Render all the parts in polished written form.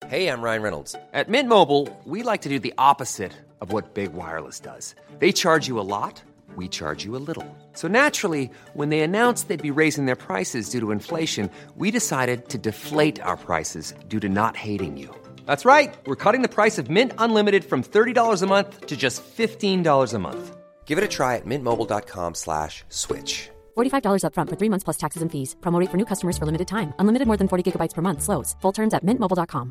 Hey, I'm Ryan Reynolds. At Mint Mobile, we like to do the opposite of what Big Wireless does. They charge you a lot, we charge you a little. So naturally, when they announced they'd be raising their prices due to inflation, we decided to deflate our prices due to not hating you. That's right. We're cutting the price of Mint Unlimited from $30 a month to just $15 a month. Give it a try at mintmobile.com/switch. $45 up front for 3 months plus taxes and fees. Promo rate for new customers for limited time. Unlimited more than 40 gigabytes per month. Slows full terms at mintmobile.com.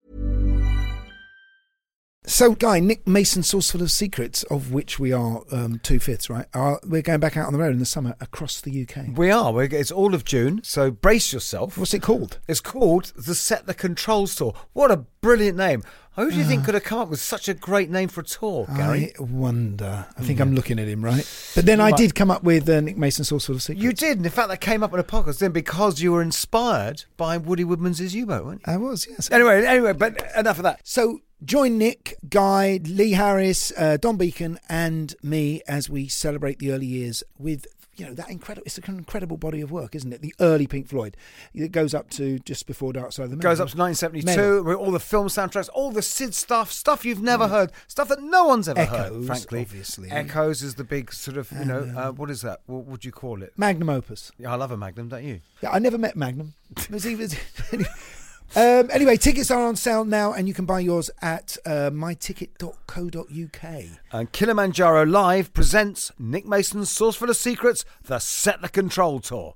So, Guy, Nick Mason, Saucerful of Secrets, of which we are 2/5, right? We're going back out on the road in the summer across the UK. We are. It's all of June, so brace yourself. What's it called? It's called the Set the Controls Tour. What a brilliant name. Who do you think could have come up with such a great name for a tour, Gary? I wonder. I think I'm looking at him, right? But then I did come up with Nick Mason, Saucerful of Secrets. You did. And in fact, that came up in a podcast then because you were inspired by Woody Woodmans's U-Boat, weren't you? I was, yes. Anyway, but enough of that. So join Nick, Guy, Lee Harris, Don Beacon and me as we celebrate the early years with, that incredible, it's an incredible body of work, isn't it? The early Pink Floyd. It goes up to just before Dark Side of the Moon. Goes up to 1972, with all the film soundtracks, all the Sid stuff you've never heard, stuff that no one's ever heard, frankly. Obviously. Echoes is the big sort of, what is that? What would you call it? Magnum opus. Yeah, I love a Magnum, don't you? Yeah, I never met Magnum. Anyway, tickets are on sale now and you can buy yours at myticket.co.uk. And Kilimanjaro Live presents Nick Mason's Saucerful of Secrets, the Set the Control Tour.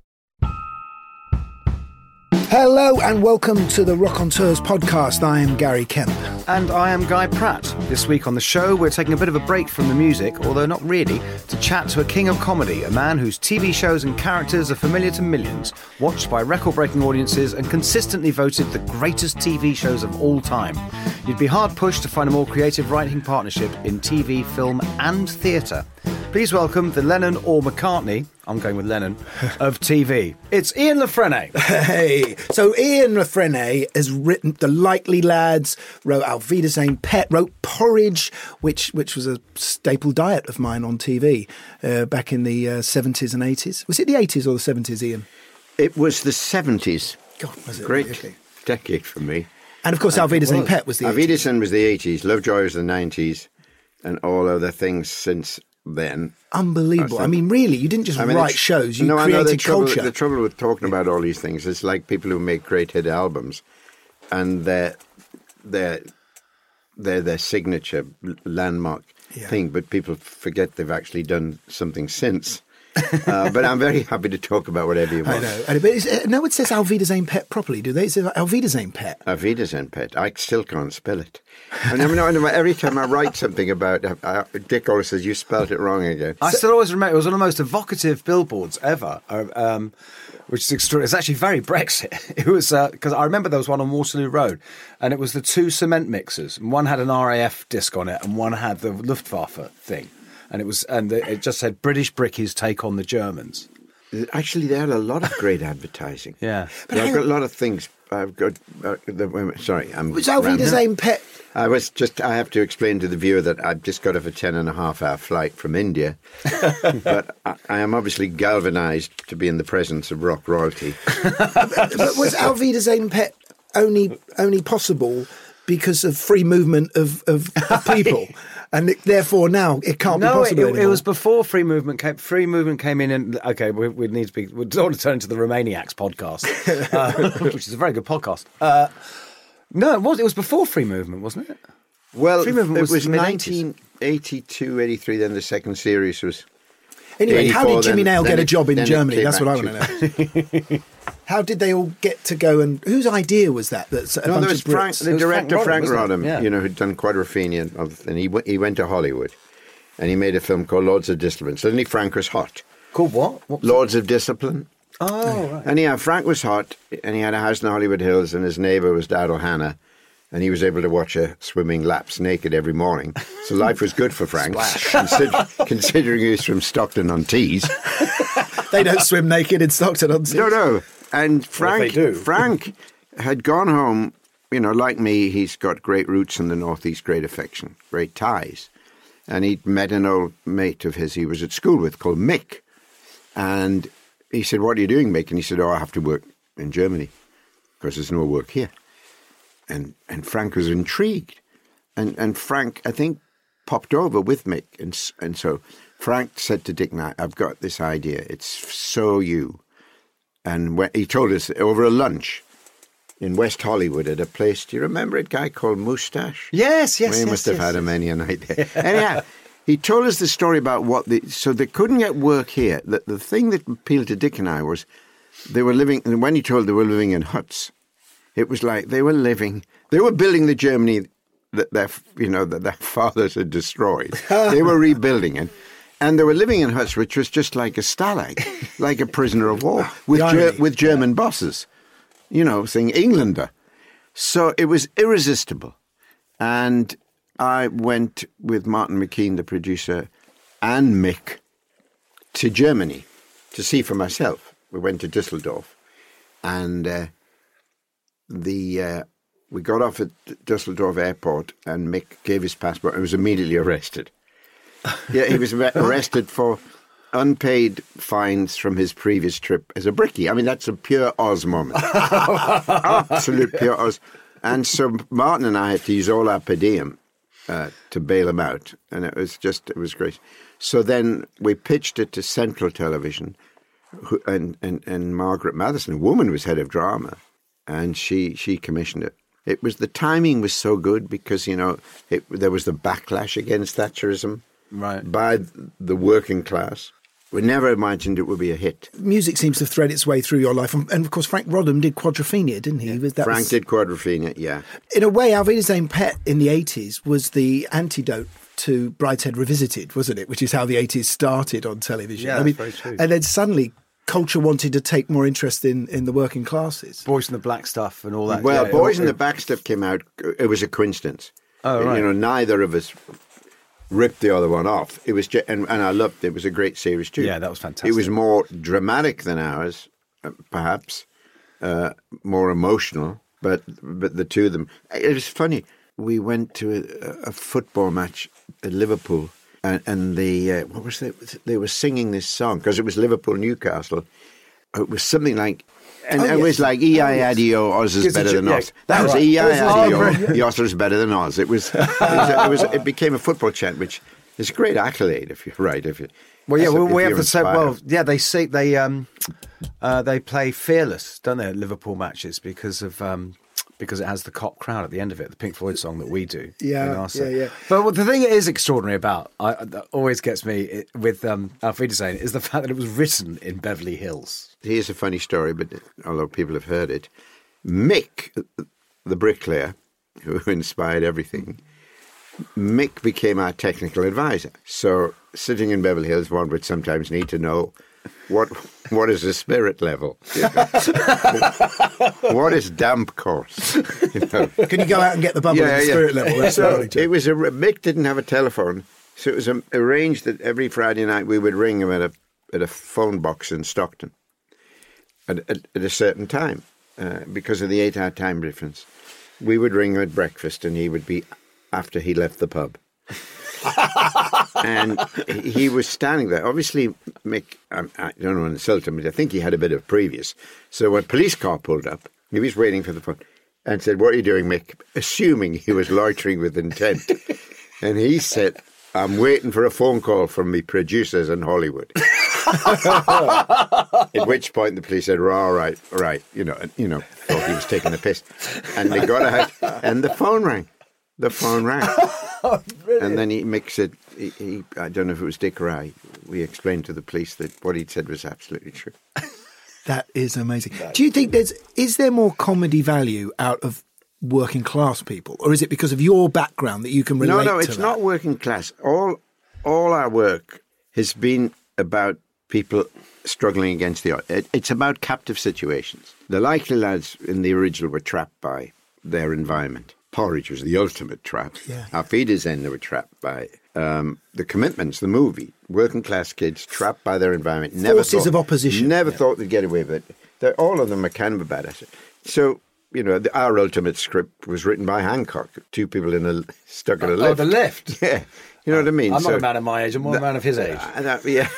Hello and welcome to the Raconteurs podcast. I am Gary Kemp. And I am Guy Pratt. This week on the show, we're taking a bit of a break from the music, although not really, to chat to a king of comedy, a man whose TV shows and characters are familiar to millions, watched by record-breaking audiences and consistently voted the greatest TV shows of all time. You'd be hard-pushed to find a more creative writing partnership in TV, film and theatre. Please welcome the Lennon or McCartney, I'm going with Lennon, of TV. It's Ian La Frenais. Hey, so Ian La Frenais has written The Likely Lads, wrote Auf Wiedersehen Pet, wrote Porridge, which was a staple diet of mine on TV back in the 70s and 80s. Was it the 80s or the 70s, Ian? It was the 70s. God, was it? Great really? decade for me. And of course, Auf Wiedersehen Pet was the 80s. Auf Wiedersehen was the 80s, Lovejoy was the 90s, and all other things since then. Unbelievable. I mean, really, you didn't just write shows, you created culture. The trouble with talking about all these things is like people who make great hit albums and they're their signature landmark thing, but people forget they've actually done something since. But I'm very happy to talk about whatever you want. I know. But no one says Auf Wiedersehen Pet properly, do they? It says Auf Wiedersehen Pet. Auf Wiedersehen Pet. I still can't spell it. And every time I write something about Dick always says, you spelled it wrong again. I still always remember, it was one of the most evocative billboards ever, which is extraordinary. It's actually very Brexit. It was, because I remember there was one on Waterloo Road, and it was the two cement mixers. And one had an RAF disc on it, and one had the Luftwaffe thing. And it just said British Bricky's take on the Germans. Actually, they had a lot of great advertising. Yeah. But I've got a lot of things. I've got, sorry, I'm... Was Auf Wiedersehen Pet? I have to explain to the viewer that I've just got off a 10.5-hour flight from India. But I am obviously galvanised to be in the presence of rock royalty. But was Auf Wiedersehen Pet only possible because of free movement of people? And therefore now it can't be possible anymore. It was before free movement came. Free movement came in, and okay, we need to be. We don't want to turn to the Romaniacs podcast, which is a very good podcast. No, it was before free movement, wasn't it? Well, free movement it was mid-80s. 1982, 83. Then the second series was. Anyway, how did Jimmy Nail get a job in Germany? That's what I want to know. How did they all get to go, and whose idea was that? There was the director Frank Rodham, yeah. Who'd done Quadrophenia, and he went to Hollywood, and he made a film called Lords of Discipline. Suddenly Frank was hot. Called what? Lords of Discipline. Oh, right. And Frank was hot, and he had a house in the Hollywood Hills, and his neighbour was Daryl Hannah, and he was able to watch her swimming laps naked every morning. So life was good for Frank, considering he was from Stockton-on-Tees. They don't swim naked in Stockton-on-Tees. No. And Frank had gone home, like me, he's got great roots in the Northeast, great affection, great ties. And he'd met an old mate of his he was at school with called Mick. And he said, what are you doing, Mick? And he said, I have to work in Germany because there's no work here. And Frank was intrigued. And Frank, I think, popped over with Mick. And so Frank said to Dick and I've got this idea. It's so you. And when he told us over a lunch in West Hollywood at a place, do you remember a guy called Moustache? Yes. We must have had a many a night there. Anyhow, he told us the story about so they couldn't get work here. The thing that appealed to Dick and I was they were living, and when he told they were living in huts, it was like they were building the Germany that their fathers had destroyed. They were rebuilding it. And they were living in huts, which was just like a stalag, like a prisoner of war, with German bosses, saying Englander. So it was irresistible. And I went with Martin McKean, the producer, and Mick to Germany to see for myself. We went to Düsseldorf. And we got off at Düsseldorf airport, and Mick gave his passport and was immediately arrested. Yeah, he was arrested for unpaid fines from his previous trip as a brickie. I mean, that's a pure Oz moment. Absolute pure Oz. And so Martin and I had to use all our per diem to bail him out. And it was great. So then we pitched it to Central Television, and Margaret Matheson, a woman, was head of drama, and she commissioned it. The timing was so good because, there was the backlash against Thatcherism. Right. By the working class. We never imagined it would be a hit. Music seems to thread its way through your life. And of course, Frank Rodham did Quadrophenia, didn't he? Yeah. Frank did Quadrophenia, yeah. In a way, Auf Wiedersehen Pet in the 80s was the antidote to Brideshead Revisited, wasn't it? Which is how the 80s started on television. Yeah, that's very true. And then suddenly culture wanted to take more interest in the working classes. Boys in the Black stuff and all that. Well, Boys in the Black stuff came out, it was a coincidence. Oh, right. Neither of us ripped the other one off. It was and I loved it. It was a great series too. Yeah, that was fantastic. It was more dramatic than ours, perhaps, more emotional. But the two of them, it was funny. We went to a football match at Liverpool, and they were singing this song because it was Liverpool-Newcastle. It was something like. And it was like E-I-A-D-O, Oz is better than Oz. That was E-I-A-D-O, Oz is better than Oz. It became a football chant, which is a great accolade if you're right. We have to say, they say they play Fearless, don't they, at Liverpool matches because it has the cop crowd at the end of it, the Pink Floyd song that we do. Yeah. But the thing that is extraordinary about, that always gets me with Auf Wiedersehen, is the fact that it was written in Beverly Hills. Here's a funny story, but although people have heard it, Mick, the bricklayer, who inspired everything, Mick became our technical advisor. So sitting in Beverly Hills, one would sometimes need to know what is the spirit level? What is damp course? Can you go out and get the bubble at the spirit level? That's Mick didn't have a telephone, so it was arranged that every Friday night we would ring him at a phone box in Stockton at a certain time because of the 8-hour time difference. We would ring him at breakfast, and he would be after he left the pub. And he was standing there. Obviously, Mick, I don't want to insult him, but I think he had a bit of previous. So when a police car pulled up, he was waiting for the phone and said, "What are you doing, Mick?" Assuming he was loitering with intent. And he said, "I'm waiting for a phone call from me producers in Hollywood." At which point the police said, "All right," thought he was taking the piss. And they got ahead, and the phone rang. Oh, and then Mick said, I don't know if it was Dick or I, we explained to the police that what he'd said was absolutely true. That is amazing. Do you think is there more comedy value out of working class people, or is it because of your background that you can relate to No, it's not working class. All our work has been about people struggling against the odds. It's about captive situations. The Likely Lads in the original were trapped by their environment. Porridge was the ultimate trap. Yeah. Auf Wiedersehen, they were trapped by The Commitments, the movie. Working class kids trapped by their environment. Forces of opposition. Never thought they'd get away with it. All of them are kind of bad at it. So, our ultimate script was written by Hancock. Two people stuck in a lift. Oh, the lift? Yeah. You know what I mean? I'm not a man of my age. I'm more a man of his age. Yeah.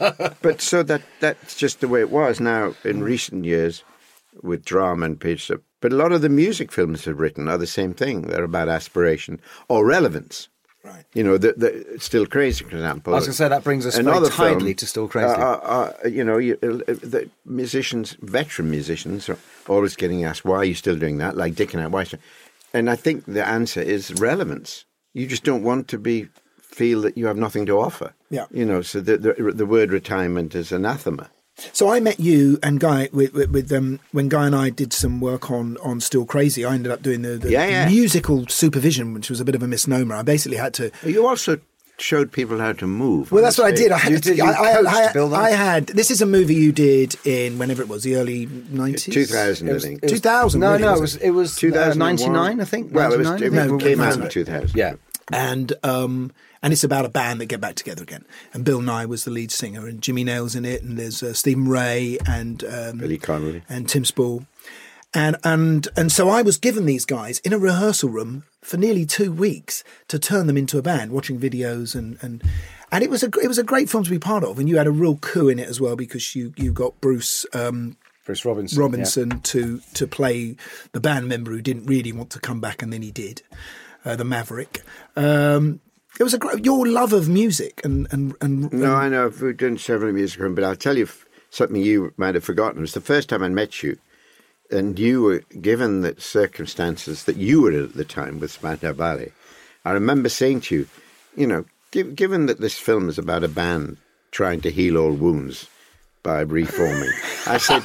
But so that's just the way it was. Now, in recent years, with drama and pitch, But a lot of the music films have written are the same thing. They're about aspiration or relevance. Right. You know, the Still Crazy, for example. I was going to say that brings us very tidily to Still Crazy. The musicians, veteran musicians, are always getting asked, why are you still doing that? Like Dick and I, why? And I think the answer is relevance. You just don't want to feel that you have nothing to offer. Yeah. You know, so the word retirement is anathema. So I met you and Guy when Guy and I did some work on Still Crazy. I ended up doing the musical supervision, which was a bit of a misnomer. I basically had to. You also showed people how to move. Well, that's what I did. I had. This is a movie you did in whenever it was, the early 90s? 2000, I think. 2000. No, really, no, it was 99, I think. Well, it came out in 2000. Yeah. And it's about a band that get back together again. And Bill Nye was the lead singer, and Jimmy Nail's in it, and there's Stephen Ray and Billy Connolly and Tim Spall, and so I was given these guys in a rehearsal room for nearly 2 weeks to turn them into a band, watching videos and it was a great film to be part of, and you had a real coup in it as well because you got Bruce Robinson to play the band member who didn't really want to come back, and then he did, the Maverick. It was your love of music and No, I know we've done several music films, but I'll tell you something you might have forgotten. It was the first time I met you, and you were given the circumstances that you were at the time with Spandau Ballet. I remember saying to you, you know, given that this film is about a band trying to heal all wounds by reforming, I said,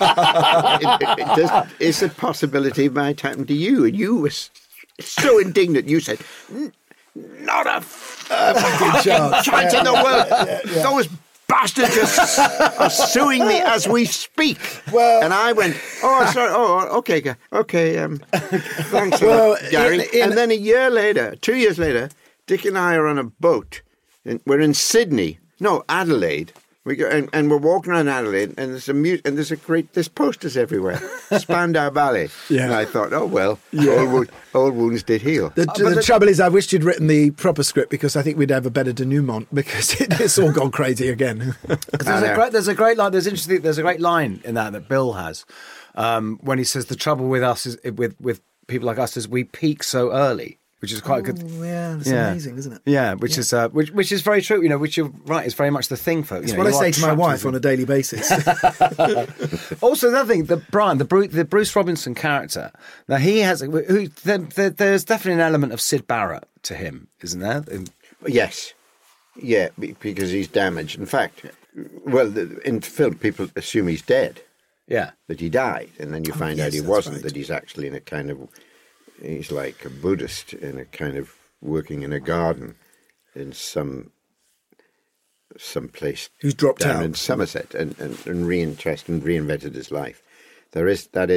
is it possibility it might happen to you? And you were so indignant. You said, not a chance in the world. Those bastards are suing me as we speak. Well, and I went, oh, sorry, okay. Thanks a lot, Gary. And then 2 years later, Dick and I are on a boat. We're in Sydney. No, Adelaide. We go and we're walking around Adelaide, and there's posters everywhere. Spandau Ballet. Yeah. And I thought, oh well, old wounds did heal. The trouble is, I wished you'd written the proper script because I think we'd have a better denouement because it's all gone crazy again. There's a great line. There's a great line in that Bill has when he says the trouble with us is with people like us is we peak so early. Which is quite good. Yeah, that's amazing, isn't it? Yeah, which is very true. You know, which you're right. It's very much the thing for. It's what I say to my wife on a daily basis. Also, another thing, the Bruce Robinson character. Now he has. There's definitely an element of Syd Barrett to him, isn't there? Yes, yeah, because he's damaged. In fact, well, in film, people assume he's dead. Yeah, that he died, and then you find out he wasn't. Right. That he's actually in a kind of. He's like a Buddhist in a kind of working in a garden in some place. Who's dropped down out in Somerset and reinvented his life. That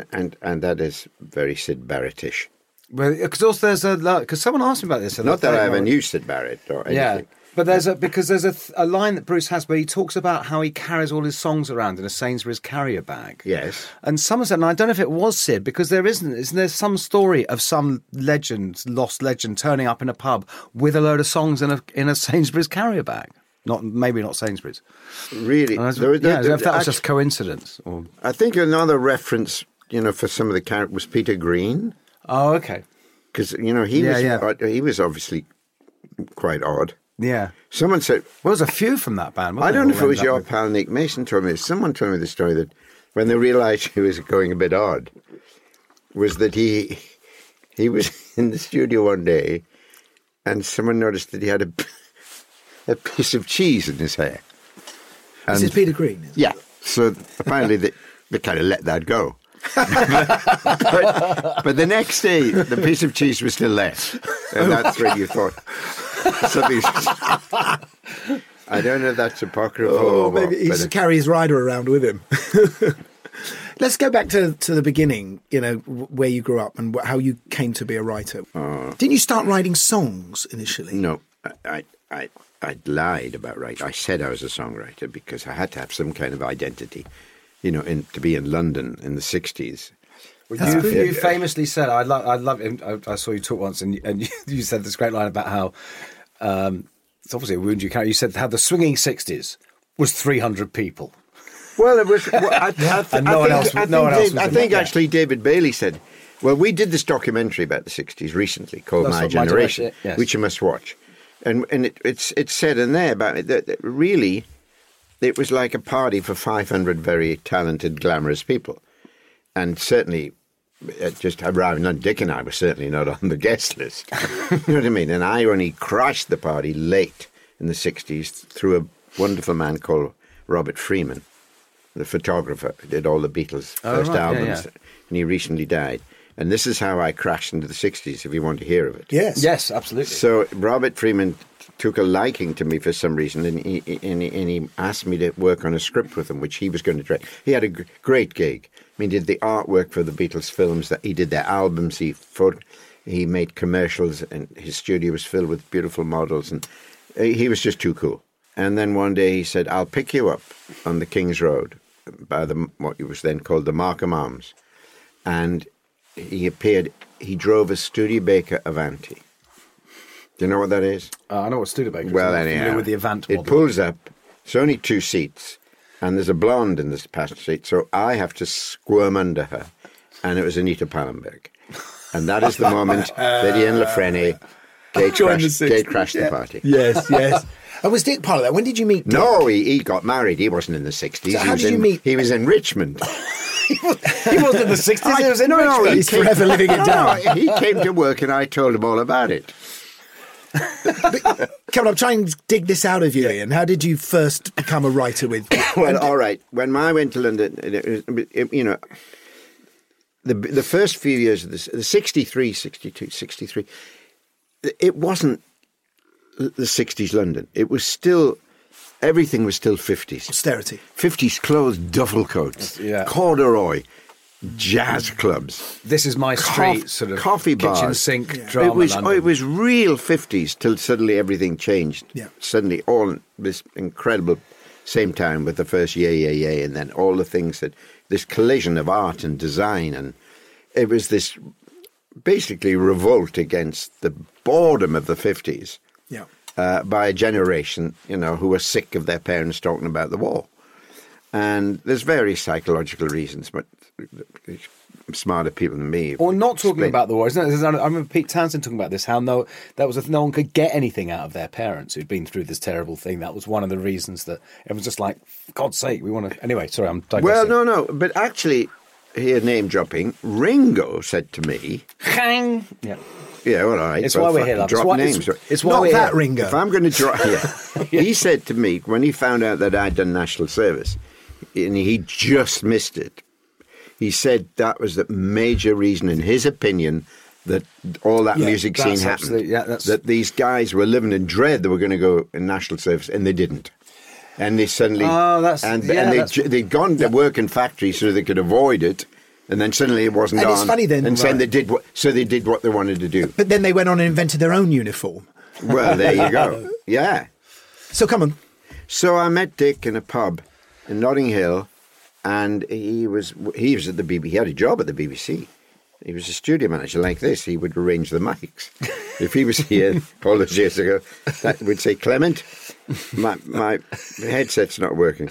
is very Syd Barrettish. Well, because also because someone asked me about this. Not that I ever knew Syd Barrett or anything. Yeah. But there's a line that Bruce has where he talks about how he carries all his songs around in a Sainsbury's carrier bag. Yes. And Somerset, and I don't know if it was Syd, because isn't there some story of some lost legend turning up in a pub with a load of songs in a Sainsbury's carrier bag? Maybe not Sainsbury's. Really? If that was just coincidence. Or... I think another reference, for some of the characters was Peter Green. Oh, okay. Because, he was obviously quite odd. Yeah. Someone said... Well, there's a few from that band. I don't know if it was your pal Nick Mason told me. Someone told me the story that when they realised he was going a bit odd, was that he was in the studio one day and someone noticed that he had a piece of cheese in his hair. And, this is Peter Green? Yeah. So apparently they kind of let that go. but the next day, the piece of cheese was still there. And that's when you thought... I don't know if that's apocryphal or what. Maybe he used to carry his rider around with him. Let's go back to the beginning, where you grew up and how you came to be a writer. Didn't you start writing songs initially? No, I lied about writing. I said I was a songwriter because I had to have some kind of identity, to be in London in the 60s. You famously said, I love him. I saw you talk once, and you said this great line about how it's obviously a wound you carry. You said how the swinging 60s was 300 people. Well, it was. I think actually David Bailey said Well, we did this documentary about the 60s recently called That's My what, Generation, yes. which you must watch. And it's said in there about it that really it was like a party for 500 very talented, glamorous people. And certainly, just arrived, not Dick and I were certainly not on the guest list. You know what I mean? And I only crashed the party late in the 60s through a wonderful man called Robert Freeman, the photographer who did all the Beatles' first albums. And he recently died. And this is how I crashed into the 60s, if you want to hear of it. Yes, absolutely. So Robert Freeman took a liking to me for some reason, and he asked me to work on a script with him, which he was going to direct. He had a great gig. I mean, he did the artwork for the Beatles films, that he did their albums, he made commercials, and his studio was filled with beautiful models, and he was just too cool. And then one day he said, I'll pick you up on the King's Road by what was then called the Markham Arms. And he drove a Studebaker Avanti. Do you know what that is? I know what Studebaker is. Well, I'm familiar anyhow, with the Avant it model. pulls up. It's only 2 seats, and there's a blonde in this passenger seat, so I have to squirm under her. And it was Anita Pallenberg. And that is the moment that Ian LaFrenne gate crashed the party. Yes. And was Dick part of that? When did you meet Dick? No, he got married. He wasn't in the 60s. So how did you meet? He was in Richmond. He wasn't in the 60s, he was in Richmond. He's forever living it down. He came to work and I told him all about it. Come on, I'm trying to dig this out of you, Ian. How did you first become a writer with... Well, all right. When I went to London, the first few years of this, the 63, 62, 63, it wasn't the 60s London. It was still... Everything was still 50s. Austerity. 50s clothes, duffel coats, corduroy, jazz clubs. This is my street, sort of coffee kitchen bars. sink drama. It was real 50s till suddenly everything changed. Yeah. Suddenly all this incredible same time with the first Yay, and then all the things that, this collision of art and design, and it was this basically revolt against the boredom of the 50s. Yeah. By a generation, who were sick of their parents talking about the war. And there's various psychological reasons, but smarter people than me. Or not talking explain. about the war. Isn't it? I remember Pete Townsend talking about this, how no one could get anything out of their parents who'd been through this terrible thing. That was one of the reasons that everyone's just like, for God's sake, we want to... Anyway, sorry, I'm digressing. Well, no, but actually, here name dropping, Ringo said to me... Hang! Yeah. Yeah, all right. It's why we're here, love. Drop names. It's why Not we're that here. Ringo. If I'm going to drop... Yeah. He said to me, when he found out that I'd done national service, and he just missed it, he said that was the major reason, in his opinion, that all that music scene happened. That these guys were living in dread they were going to go in national service, and they didn't. And they suddenly... they'd gone to work in factories so they could avoid it. And then suddenly it wasn't And on. it's funny then, and right. they did what they wanted to do. But then they went on and invented their own uniform. Well, there you go. Yeah. So come on. So I met Dick in a pub in Notting Hill, and he was at the BBC. He had a job at the BBC. He was a studio manager like this. He would arrange the mics. If he was here all those years ago, that would say, Clement, my headset's not working.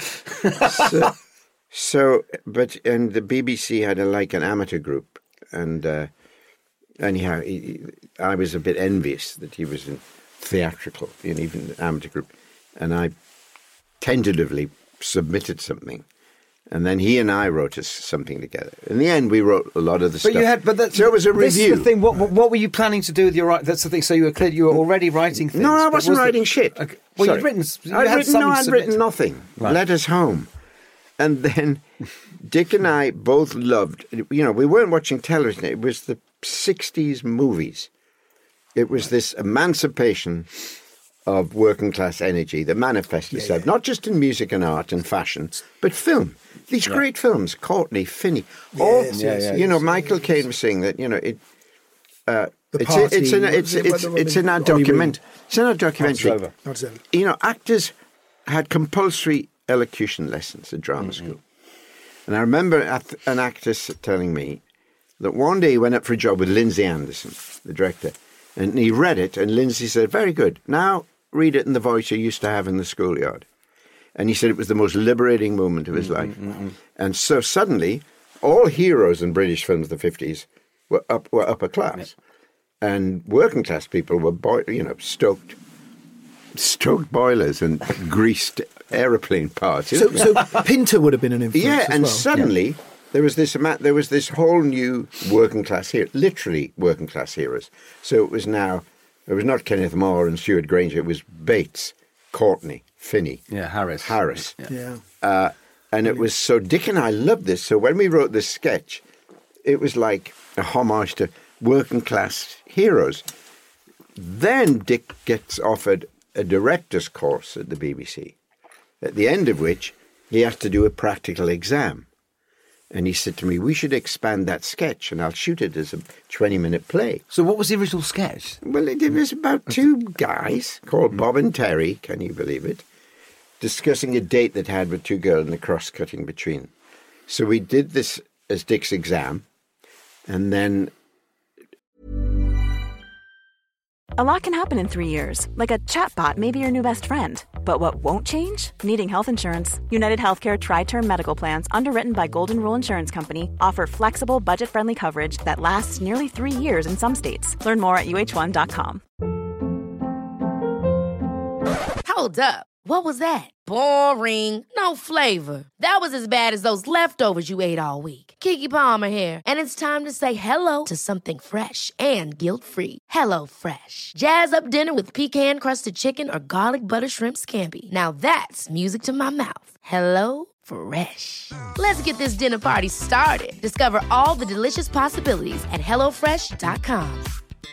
And the BBC had an amateur group, and anyhow, I was a bit envious that he was in theatrical, even the amateur group, and I tentatively submitted something, and then he and I wrote something together. In the end, we wrote a lot of the stuff. So it was a review. This is the thing. What were you planning to do with your writing? That's the thing. So you were already writing things. No, I wasn't writing shit. Okay. Well, Sorry. you'd written. I'd written nothing. Right. Let us home. And then Dick and I both loved, we weren't watching television. It was the 60s movies. It was this emancipation of working class energy that manifested itself, not just in music and art and fashion, but film. These great films, Courtney, Finney. Michael Caine was saying that, it's in our document. It's in our documentary. Actors had compulsory elocution lessons at drama school. And I remember an actress telling me that one day he went up for a job with Lindsay Anderson, the director, and he read it, and Lindsay said, very good, now read it in the voice you used to have in the schoolyard. And he said it was the most liberating moment of his life. And so suddenly, all heroes in British films of the 50s were upper class, and working class people were stoked boilers and greased aeroplane parts. So Pinter would have been an influence. Yeah, and well. suddenly there was this whole new working class hero, literally working class heroes. So it was not Kenneth More and Stuart Granger. It was Bates, Courtney, Finney, Harris. Yeah. And it was so Dick and I loved this. So when we wrote this sketch, it was like a homage to working class heroes. Then Dick gets offered a director's course at the BBC, at the end of which he has to do a practical exam. And he said to me, we should expand that sketch and I'll shoot it as a 20-minute play. So what was the original sketch? Well, it was about two guys called Bob and Terry, can you believe it, discussing a date they'd had with two girls and the cross-cutting between. So we did this as Dick's exam, and then... A lot can happen in 3 years, like a chatbot may be your new best friend. But what won't change? Needing health insurance. United Healthcare Tri-Term Medical Plans, underwritten by Golden Rule Insurance Company, offer flexible, budget-friendly coverage that lasts nearly 3 years in some states. Learn more at uh1.com. Hold up. What was that? Boring. No flavor. That was as bad as those leftovers you ate all week. Keke Palmer here, and it's time to say hello to something fresh and guilt-free. Hello Fresh. Jazz up dinner with pecan-crusted chicken or garlic butter shrimp scampi. Now that's music to my mouth. Hello Fresh. Let's get this dinner party started. Discover all the delicious possibilities at hellofresh.com.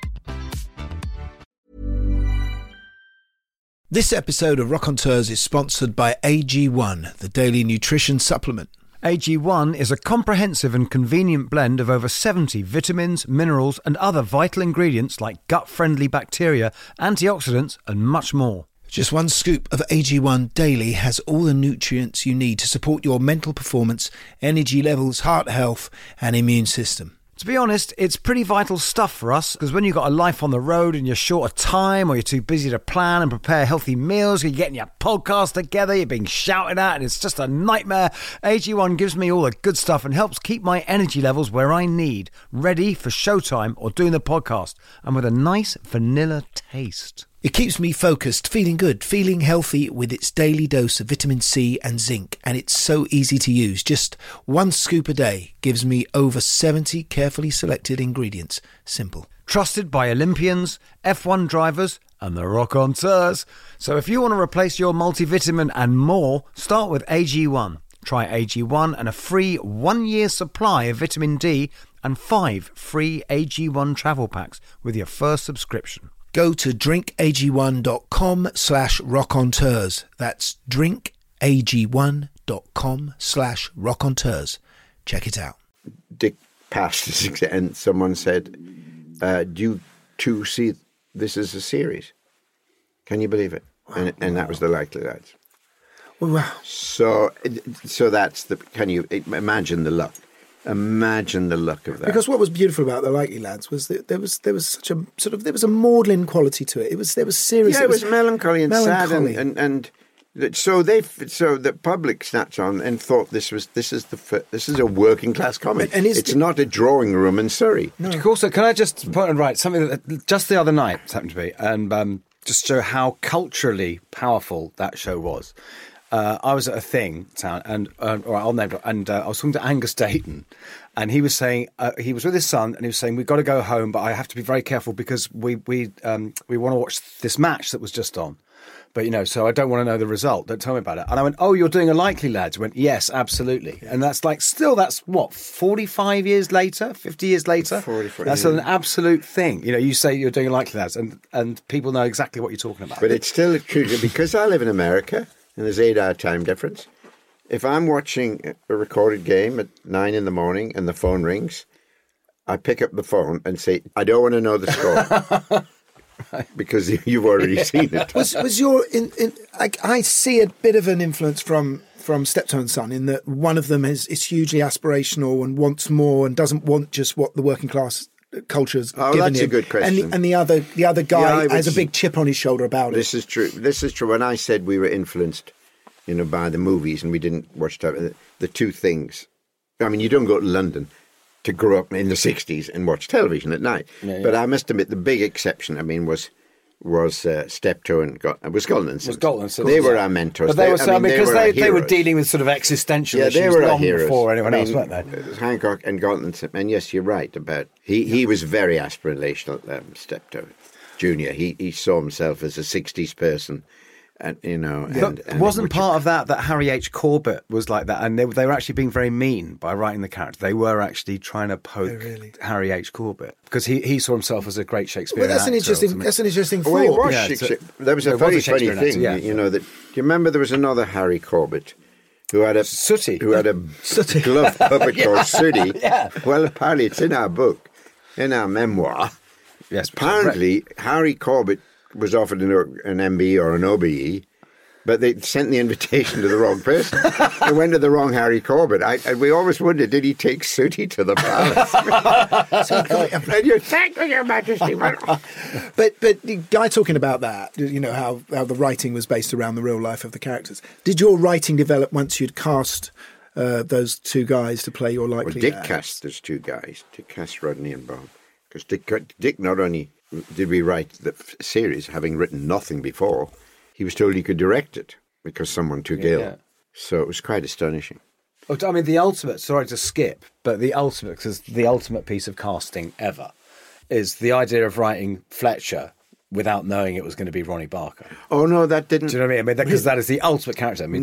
This episode of Raconteurs is sponsored by AG1, the daily nutrition supplement. AG1 is a comprehensive and convenient blend of over 70 vitamins, minerals and other vital ingredients like gut-friendly bacteria, antioxidants and much more. Just one scoop of AG1 daily has all the nutrients you need to support your mental performance, energy levels, heart health and immune system. To be honest, it's pretty vital stuff for us, because when you've got a life on the road and you're short of time, or you're too busy to plan and prepare healthy meals, you're getting your podcast together, you're being shouted at, and it's just a nightmare, AG1 gives me all the good stuff and helps keep my energy levels where I need, ready for showtime or doing the podcast, and with a nice vanilla taste. It keeps me focused, feeling good, feeling healthy with its daily dose of vitamin C and zinc, and it's so easy to use. Just one scoop a day gives me over 70 carefully selected ingredients. Simple. Trusted by Olympians, F1 drivers and the Raconteurs. So if you want to replace your multivitamin and more, start with AG1. Try AG1 and a free 1-year supply of vitamin D and 5 free AG1 travel packs with your first subscription. Go to drinkag1.com/raconteurs. That's drinkag1.com/raconteurs. Check it out. Dick passed his exam and someone said, do you two see this as a series? Can you believe it? And that was the Likely Lads. Wow. So that's the, can you imagine the luck? Imagine the luck of that. Because what was beautiful about the Likely Lads was that there was such a sort of, there was a maudlin quality to it. There was serious. Yeah, it was melancholy and melancholy. sad and so the public snatched on and thought this is a working class comedy. And it's not a drawing room in Surrey. No. Also, can I just point and write something that just the other night happened to me, and just show how culturally powerful that show was. I was at a thing, and I'll name it, and I was talking to Angus Dayton, and he was saying he was with his son, and he was saying, we've got to go home, but I have to be very careful because we want to watch this match that was just on. But, so I don't want to know the result. Don't tell me about it. And I went, oh, you're doing a Likely Lads? He went, yes, absolutely. And that's that's what, 45 years later, 50 years later? 45 That's an absolute thing. You say you're doing a Likely Lads, and people know exactly what you're talking about. But it's still true, because I live in America, and there's 8-hour time difference. If I'm watching a recorded game at 9 a.m. and the phone rings, I pick up the phone and say, I don't want to know the score. Because you've already seen it. Was your I see a bit of an influence from Steptoe and Son in that one of them is hugely aspirational and wants more and doesn't want just what the working class culture's given him. That's a good question. And the other guy has a big chip on his shoulder about it. This is true. When I said we were influenced, by the movies and we didn't watch the two things. I mean, you don't go to London to grow up in the 60s and watch television at night. Yeah. But I must admit, the big exception, was Steptoe and Galton. They were our mentors. But they were they were dealing with sort of existential issues they were long heroes. before anyone else, weren't they? Hancock and Galton. And yes, you're right about he was very aspirational. Steptoe Junior. He saw himself as a 60s person. And wasn't part of that Harry H. Corbett was like that, and they were actually being very mean by writing the character. They were actually trying to poke Harry H. Corbett because he saw himself as a great Shakespearean actor. That's an interesting thought. Well, he was there was a very funny thing, that do you remember there was another Harry Corbett who had a Sooty, glove puppet called Sooty. Yeah. Well, apparently it's in our book, in our memoir. Yes, apparently Harry Corbett was offered an MBE or an OBE, but they sent the invitation to the wrong person. It went to the wrong Harry Corbett. We always wondered, did he take Sooty to the palace? And you thank you, Your Majesty. But the guy talking about that, how the writing was based around the real life of the characters. Did your writing develop once you'd cast those two guys to play your likely Dick cast those two guys. Dick cast Rodney and Bob. Because Dick not only did we write the series, having written nothing before, he was told he could direct it because someone took ill. Yeah. So it was quite astonishing. I mean, the ultimate, sorry to skip, but the ultimate piece of casting ever is the idea of writing Fletcher without knowing it was going to be Ronnie Barker. Oh, no, that didn't... Do you know what I mean? Because that is the ultimate character. I mean,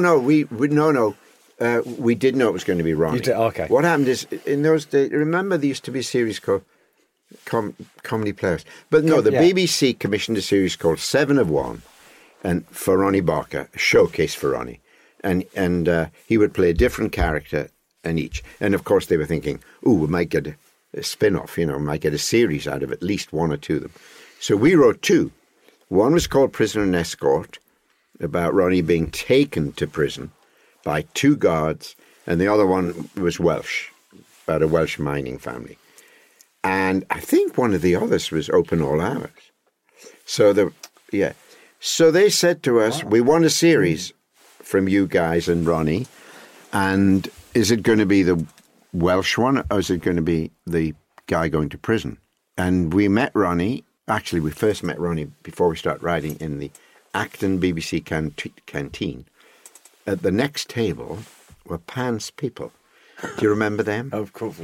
we did know it was going to be Ronnie. You did? Okay. What happened is, in those days, remember there used to be a series called Comedy Players. But no, the BBC commissioned a series called 7 of 1 and for Ronnie Barker, a showcase for Ronnie. And he would play a different character in each. And of course they were thinking, we might get a spin-off, might get a series out of at least one or two of them. So we wrote 2. One was called Prisoner and Escort, about Ronnie being taken to prison by 2 guards, and the other one was Welsh, about a Welsh mining family. And I think one of the others was Open All Hours. So they said to us, we want a series from you guys and Ronnie, and is it going to be the Welsh one, or is it going to be the guy going to prison? And we met Ronnie. Actually, we first met Ronnie before we started writing in the Acton BBC canteen. At the next table were Pan's people. Do you remember them? Of course.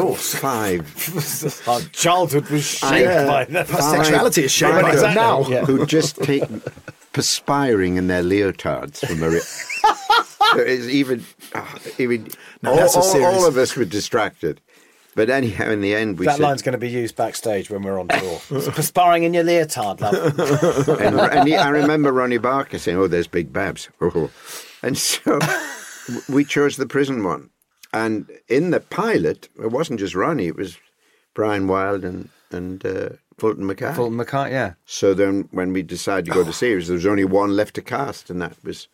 5. Our childhood was shaped by them. Sexuality is shaped by them now. Who just take perspiring in their leotards from the... So it's even all of us were distracted. But anyhow, in the end, that line's going to be used backstage when we're on tour. Perspiring in your leotard, love. and I remember Ronnie Barker saying, there's Big Babs. Oh. And so we chose the prison one. And in the pilot, it wasn't just Ronnie, it was Brian Wilde and Fulton Mackay. Fulton Mackay, yeah. So then when we decided to go to series, there was only one left to cast, and that was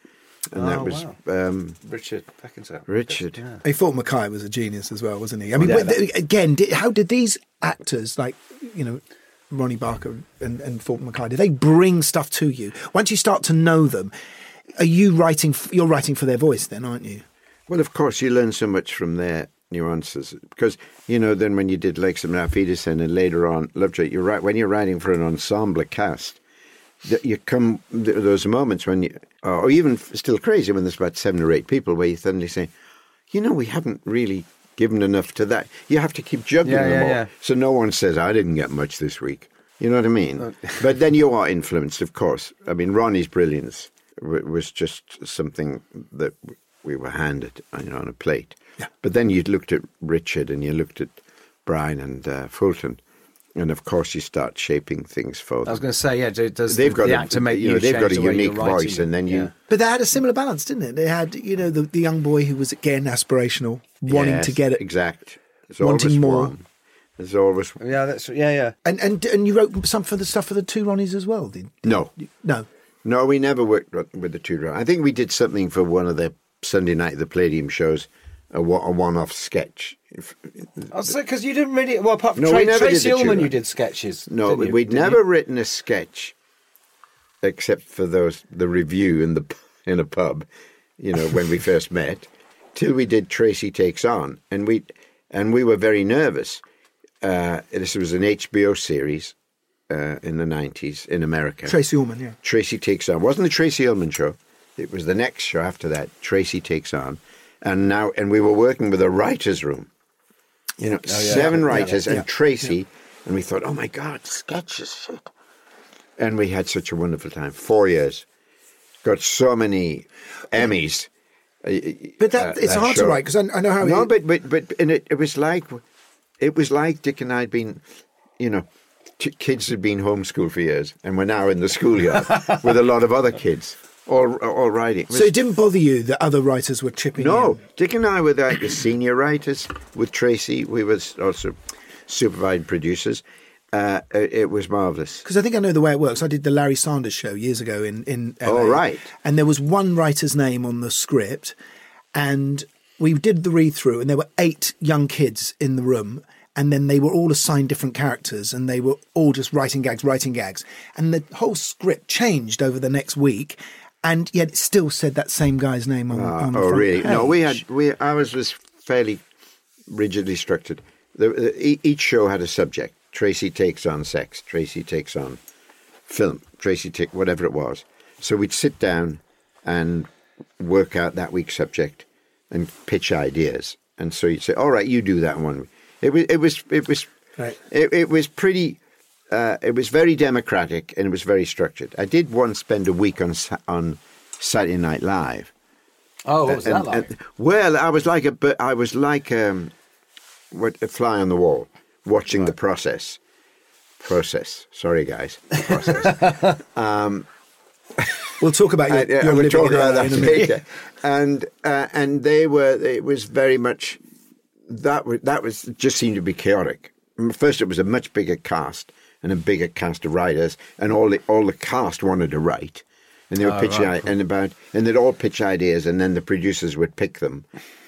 Richard Beckinsale. Richard. Yeah. Hey, Fulton Mackay was a genius as well, wasn't he? I mean, how did these actors, like, Ronnie Barker and Fulton Mackay, do they bring stuff to you? Once you start to know them, you're writing for their voice then, aren't you? Well, of course, you learn so much from their nuances. Because, then when you did Lakes of Peterson and later on Lovejoy, you're right, when you're writing for an ensemble cast, you come those moments when you, or even still crazy when there's about 7 or 8 people where you suddenly say, we haven't really given enough to that. You have to keep juggling them all. Yeah. So no one says, I didn't get much this week. You know what I mean? But then you are influenced, of course. I mean, Ronnie's brilliance was just something that we were handed on a plate. Yeah. But then you looked at Richard and you looked at Brian and Fulton, and of course you start shaping things for them. I was going to say, does the actor make you they've got a the way unique you're voice, writing? and then you... But they had a similar balance, didn't it? They had, the young boy who was, again, aspirational, wanting to get it. Exact. There's wanting more. One. There's always... Yeah, that's... Yeah. And you wrote some for the stuff for the 2 Ronnies as well, did No. No. No, we never worked with the 2 Ronnies. I think we did something for one of the Sunday night the Palladium shows, a one-off sketch. Because you didn't really... Well, apart from Tracy Ullman, you did sketches. No, we'd never written a sketch except for the review in a pub, when we first met, till we did Tracy Takes On. And And we were very nervous. This was an HBO series in the 90s in America. Tracy Ullman, yeah. Tracy Takes On. It wasn't the Tracy Ullman show. It was the next show after that, Tracy Takes On. And we were working with a writer's room. 7 writers and Tracy. And we thought, oh my God, sketches, shit. And we had such a wonderful time. 4 years. Got so many Emmys. But it's hard to write, because I know how... No, but it was like Dick and I had been, kids had been homeschooled for years, and we're now in the schoolyard with a lot of other kids, all writing. So it didn't bother you that other writers were chipping in? No, Dick and I were the senior writers. With Tracy, we were also supervised producers. It was marvellous. Because I think I know the way it works. I did the Larry Sanders Show years ago in LA. Oh, right. And there was one writer's name on the script, and we did the read-through, and there were 8 young kids in the room, and then they were all assigned different characters, and they were all just writing gags. And the whole script changed over the next week, and yet it still said that same guy's name on the front really? page. No, ours was fairly rigidly structured. Each show had a subject. Tracy takes on sex. Tracy takes on film. Whatever it was. So we'd sit down and work out that week's subject and pitch ideas. And so you'd say, "All right, you do that one." It was pretty. It was very democratic and it was very structured. I did once spend a week on Saturday Night Live. Oh, what was that like? Well, I was like a fly on the wall. Watching the process. Sorry, guys. Process. We'll talk about your we'll talk about that that later. And they were. It was very much that was just seemed to be chaotic. First, it was a much bigger cast and a bigger cast of writers, and all the cast wanted to write, and they were pitching and they'd all pitch ideas, and then the producers would pick them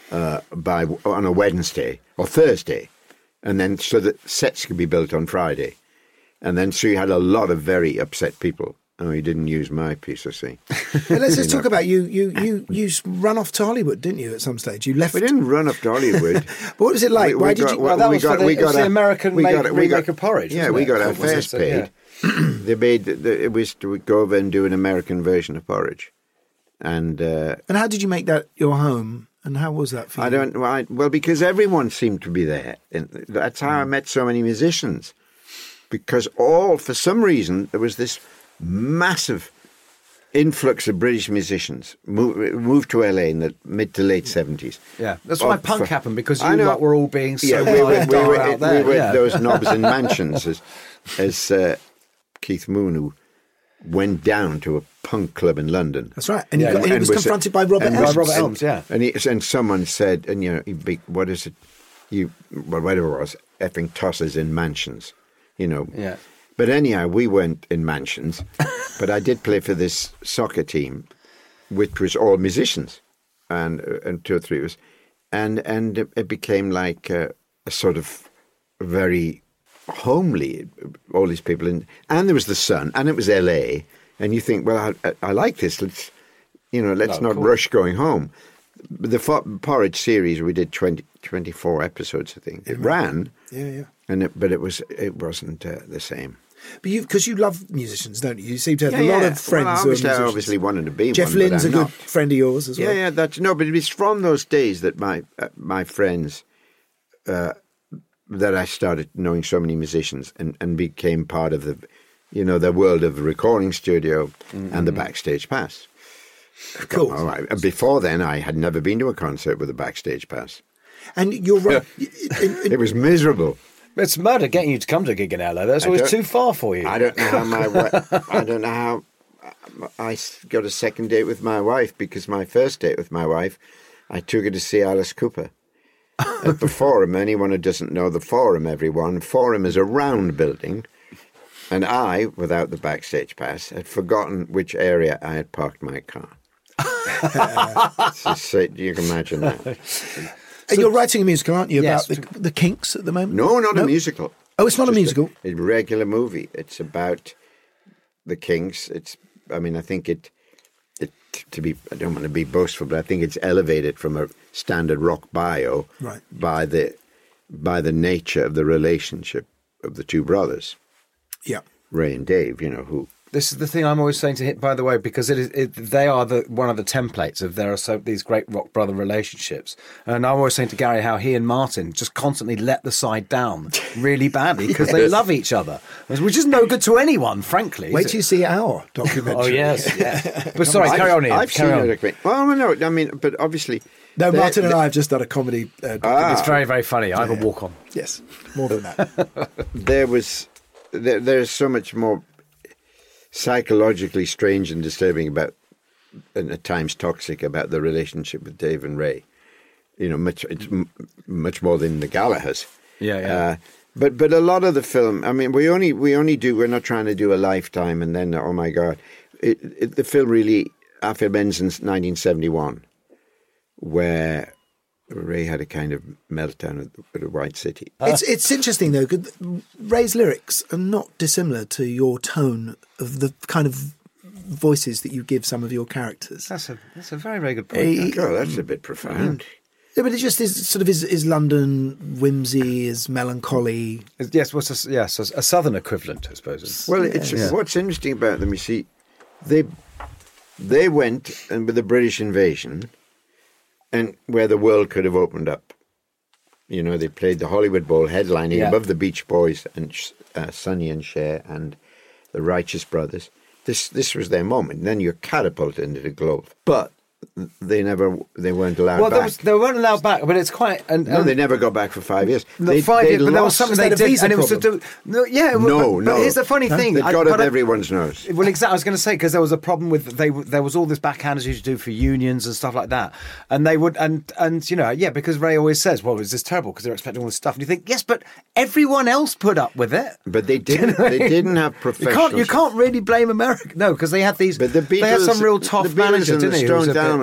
on a Wednesday or Thursday. And then so that sets could be built on Friday. And then so you had a lot of very upset people. Oh, you didn't use my piece, I see. But let's just talk about you run off to Hollywood, didn't you, at some stage? You left. We didn't run off to Hollywood. What was it like? Why did you... Well, that was the American remake of Porridge, yeah, we got our fares paid. They made... It was to go over and do an American version of Porridge. And how did you make that your home? And how was that for you? Well, because everyone seemed to be there. And that's how I met so many musicians. Because for some reason, there was this massive influx of British musicians moved to LA in the mid to late 70s. Yeah, that's why punk happened, because you lot were all being so we were out there. We were those knobs in mansions, as Keith Moon, who went down to a punk club in London. That's right. And he was confronted by Robert Elms. Robert Elms, yeah. And someone said, what is it? Whatever it was, effing tossers in mansions, Yeah. But anyhow, we weren't in mansions. But I did play for this soccer team, which was all musicians, and 2 or 3 of us. And it became like a sort of very homely, all these people, and there was the sun, and it was LA, and you think, well, I like this. Let's not rush going home. The Porridge series, we did 24 episodes, I think. It ran, but it wasn't the same. But because you love musicians, don't you? You seem to have a lot of friends. Well, I obviously wanted to be Jeff one. Lynne's a good friend of yours as well. Yeah, but it was from those days that my friends. That I started knowing so many musicians and became part of the world of the recording studio and the backstage pass. Cool. All right. Before then, I had never been to a concert with a backstage pass. And you're right. It was miserable. It's murder getting you to come to a gig in LA. That's always too far for you. I don't know how I got a second date with my wife, because my first date with my wife, I took her to see Alice Cooper. At the Forum. Anyone who doesn't know the Forum, Forum is a round building, and I, without the backstage pass, had forgotten which area I had parked my car. You can imagine that. And you're writing a musical, aren't you, about the Kinks at the moment? No, not a musical. Oh, it's not a musical? A regular movie. It's about the Kinks. I think I don't want to be boastful, but I think it's elevated from a standard rock bio by the by the nature of the relationship of the two brothers, Yeah. Ray and Dave, who... This is the thing I'm always saying to hit, by the way, because they are one of the templates of there are these great rock brother relationships. And I'm always saying to Gary how he and Martin just constantly let the side down really badly because they love each other, which is no good to anyone, frankly. Wait till you see our documentary. Oh, yes. Yeah. But sorry, carry on, Ian. I've seen the documentary. Well, no, I mean, but obviously... No, Martin and I have just done a comedy documentary. It's very, very funny. I have a walk on. Yes, more than that. There's so much more psychologically strange and disturbing about, and at times toxic, about the relationship with Dave and Ray. It's much more than the Gallaghers. Yeah. But a lot of the film, I mean, we're not trying to do a lifetime and then, oh my God. The film really, after ends in 1971, where Ray had a kind of meltdown at a White City. It's interesting, though, 'cause Ray's lyrics are not dissimilar to your tone of the kind of voices that you give some of your characters. That's a very, very good point. Oh, that's a bit profound. Yeah, but it just is sort of his London whimsy, his melancholy. Yes, a southern equivalent, I suppose. Well, what's interesting about them, you see, they went, and with the British invasion, and where the world could have opened up. They played the Hollywood Bowl headlining above the Beach Boys and Sonny and Cher and the Righteous Brothers. This was their moment. And then you're catapulted into the globe. But they weren't allowed back. They weren't allowed back, but it's quite... No, they never got back for 5 years. But that was something they did. And it was to do... No. But here's the funny thing. They got up everyone's nose. Well, exactly. I was going to say, because there was a problem with... There was all this backhanders you should do for unions and stuff like that. And they would... And because Ray always says, well, is this terrible? Because they're expecting all this stuff. And you think, yes, but everyone else put up with it. But they didn't. They didn't have professionals. You can't really blame America. No, because they had these... But the Beatles, they had some real tough managers, didn't they?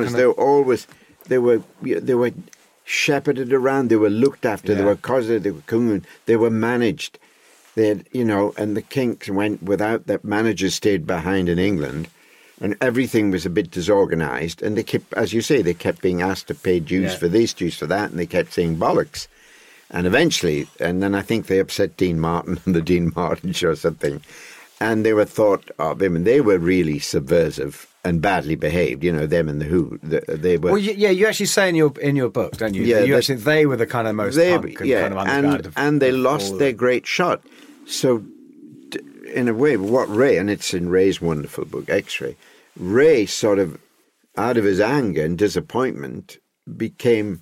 They were shepherded around. They were looked after. They were cosed. They were kungen. They were managed. They had, and the Kinks went without that. Managers stayed behind in England, and everything was a bit disorganised. And they kept, as you say, they kept being asked to pay dues for this, dues for that, and they kept saying bollocks. And eventually, and then I think they upset Dean Martin on the Dean Martin show or something, and they were thought of him, and they were really subversive and badly behaved, them and the Who. They were. Well, you actually say in your book, don't you? Yeah, they were the kind of most punk and kind of underground. And they lost their great shot. So, in a way, what Ray, and it's in Ray's wonderful book, X-Ray, Ray sort of, out of his anger and disappointment, didn't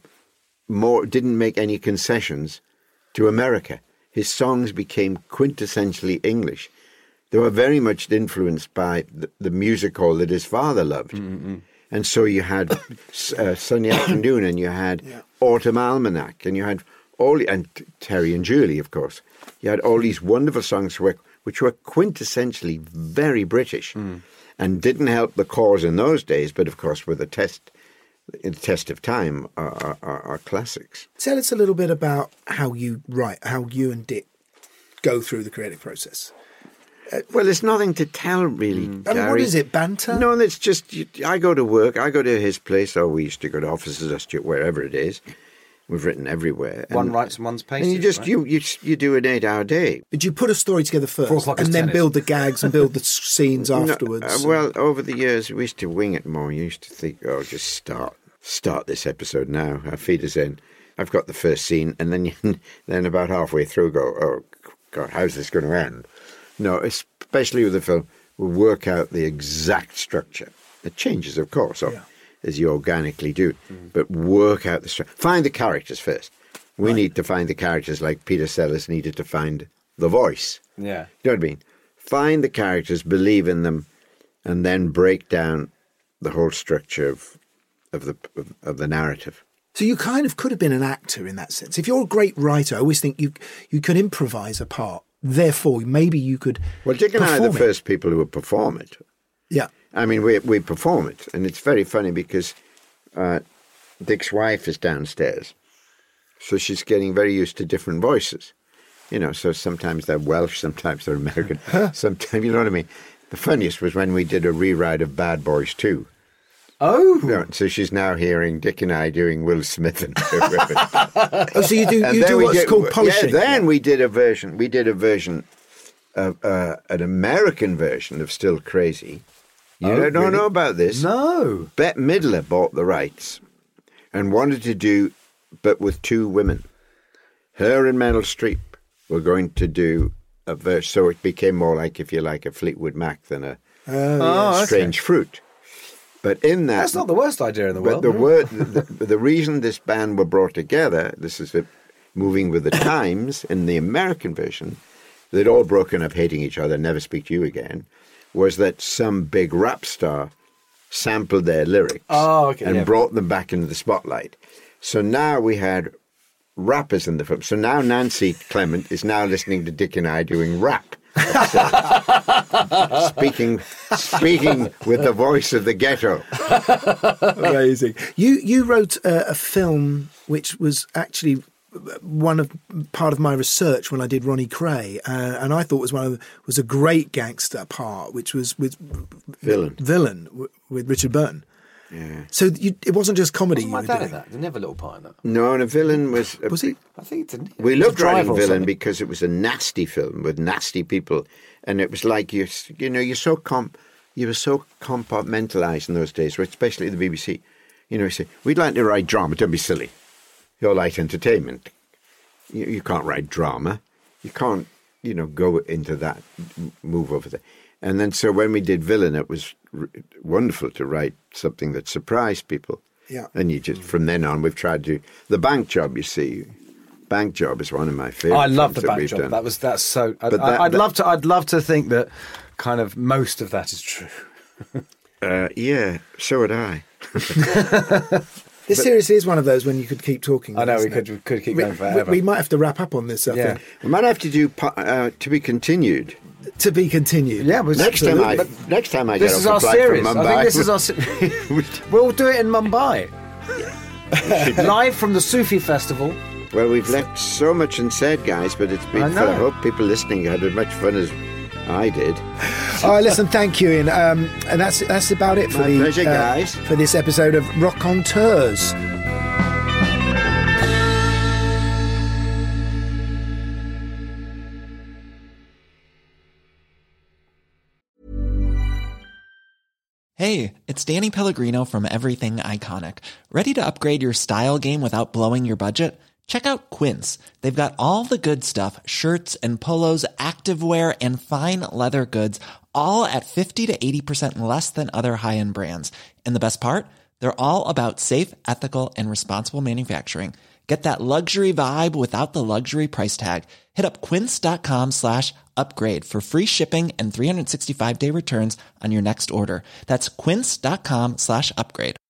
make any concessions to America. His songs became quintessentially English. They were very much influenced by the music hall that his father loved. Mm-hmm. And so you had Sunny Afternoon, and you had Autumn Almanac, and you had and Terry and Julie, of course. You had all these wonderful songs which were quintessentially very British and didn't help the cause in those days, but of course with the test of time are classics. Tell us a little bit about how you write, how you and Dick go through the creative process. Well, there's nothing to tell, really, Gary. And what is it, banter? No, it's just, I go to work, I go to his place, or we used to go to offices, wherever it is. We've written everywhere. One writes and one's pasted. And you just, right? you do an 8-hour day. But you put a story together first, and then build the gags and build the scenes afterwards. Well, over the years, we used to wing it more. We used to think, just start this episode now. Our feet is in. I've got the first scene, and then about halfway through go, oh, God, how's this going to end? No, especially with the film, we'll work out the exact structure. It changes, of course, as you organically do, but work out the structure. Find the characters first. We need to find the characters like Peter Sellers needed to find the voice. Yeah. You know what I mean? Find the characters, believe in them, and then break down the whole structure of the narrative. So you kind of could have been an actor in that sense. If you're a great writer, I always think you can improvise a part. Therefore, maybe you could. Well, Dick and I are the first people who would perform it. Yeah. I mean, we perform it. And it's very funny because Dick's wife is downstairs. So she's getting very used to different voices. So sometimes they're Welsh, sometimes they're American. Sometimes, you know what I mean? The funniest was when we did a rewrite of Bad Boys 2. Oh. Yeah, so she's now hearing Dick and I doing Will Smith and Oh, so you do what's called polishing. Yeah, then we did a version. We did a version of an American version of Still Crazy. You don't know about this? No. Bette Midler bought the rights and wanted to do, but with two women. Her and Meryl Streep were going to do a verse, so it became more like, if you like, a Fleetwood Mac than a Strange Fruit. But in that, that's not the worst idea in the world. But the reason this band were brought together, this is moving with the times. In the American version, they'd all broken up, hating each other, never speak to you again. Was that some big rap star sampled their lyrics and brought them back into the spotlight. So now we had rappers in the film. So now Nancy Clement is now listening to Dick and I doing rap. speaking with the voice of the ghetto. Amazing. You wrote a film which was actually part of my research when I did Ronnie Cray, and I thought was a great gangster part, which was with Villain with Richard Burton. Yeah. So it wasn't just comedy. Wasn't my dad in that? Did he have a little part in that? No, and a Villain was. Was he? I think it didn't. We loved writing Villain because it was a nasty film with nasty people, and it was like you were so compartmentalised in those days, especially the BBC. You say we'd like to write drama. Don't be silly. You're light entertainment. You can't write drama. You can't go into that move over there. And then so when we did Villain, it was wonderful to write something that surprised people. Yeah. And you just, from then on, we've tried to... The Bank Job, you see. Bank Job is one of my favourite. I love the Bank Job. Done. That's so... I'd love to think that kind of most of that is true. Yeah, so would I. This seriously is one of those when you could keep talking. I know, we could keep going forever. We might have to wrap up on this, I think. We might have to do To Be Continued. To be continued. Yeah, next time I get off the flight from Mumbai. I think this is our series. We'll do it in Mumbai. Live from the Sufi Festival. Well, we've left so much unsaid, guys, but it's been fun. I hope people listening had as much fun as I did. All right, listen, thank you, Ian. And that's about it for My pleasure, guys. For this episode of Raconteurs. Hey, it's Danny Pellegrino from Everything Iconic. Ready to upgrade your style game without blowing your budget? Check out Quince. They've got all the good stuff, shirts and polos, activewear, and fine leather goods, all at 50 to 80% less than other high-end brands. And the best part? They're all about safe, ethical, and responsible manufacturing. Get that luxury vibe without the luxury price tag. Hit up quince.com/upgrade for free shipping and 365-day returns on your next order. That's quince.com/upgrade.